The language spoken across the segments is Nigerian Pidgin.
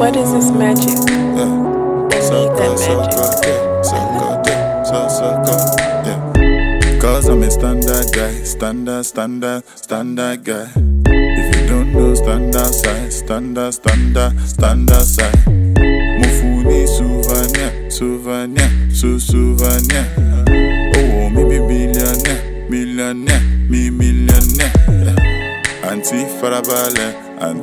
What is this magic? Yeah. I need that magic. Yeah. Cause I'm a standard guy, standard guy. If you don't know standard size, standard size. Mufuni souvenir. Oh, me be millionaire. Yeah. Anti farabale,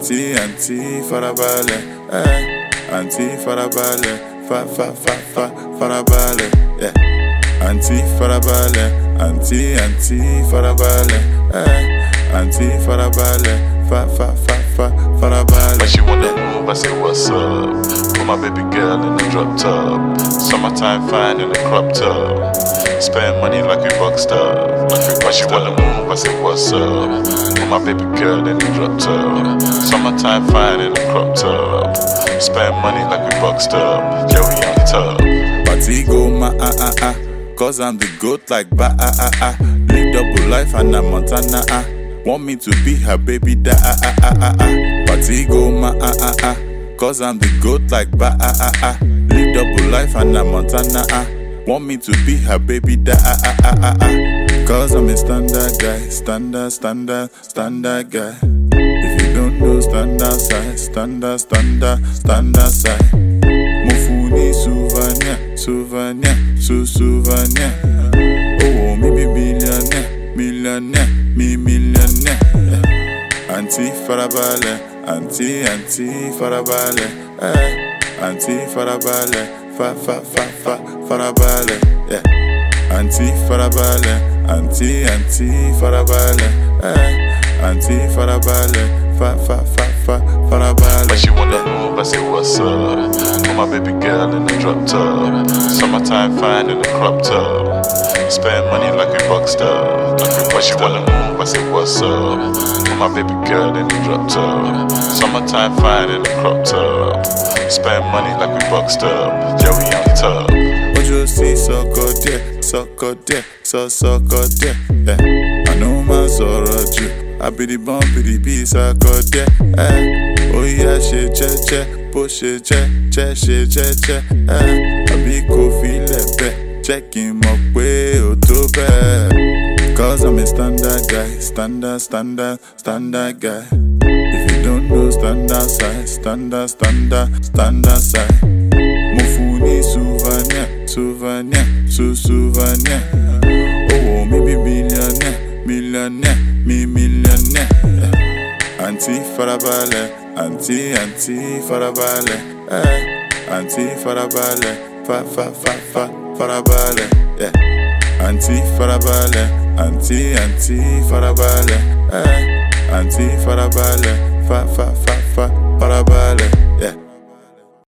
anti farabale, fa farabale, yeah. Anti farabale, anti farabale, anti farabale, fa farabale. When she wanna move, I say what's up. Put my baby girl in the drop top. Summertime fine in the crop top. Spend money like we boxed up. When she wanna move, I say what's up. Put my baby girl in the drop top. Summertime fine in the crop top. Spend money like we boxed up. Yeah, we on the top. Party go cause I'm the goat like Live double life and I'm Montana Want me to be her baby Party go cause I'm the goat like Live double life and I'm Montana Want me to be her baby Cause I'm a standard guy, standard guy. If you don't know standard size, standard size. Mufuni souvenir. Oh, me be millionaire. Anti farabale, anti farabale, anti farabale, fa farabale, yeah. Anti farabale, anti farabale, anti farabale, fa farabale. When she wanna move, I say what's up. Put my baby girl in the drop top. Summertime fine in the crop top. Spend money like we boxed up. When she wanna move, I say what's up. Put my baby girl in the drop top. Summertime fine in the crop top. Spend money like we boxed up. Yeah, we on the top. Ojo see sucker there. Yeah. I know my sorrow you. I be the bump, be the beast, I got there. Oh yeah, che, push it, che. I be coffee lepe, checking my way, to bed. Cause I'm a standard guy, standard guy. If you don't know standard size, standard size. Mufuni souvenir. Oh, me be millionaire. Anti farabale, anti farabale, anti farabale, fa farabale, yeah. Anti farabale, anti farabale, anti farabale, fa farabale, yeah.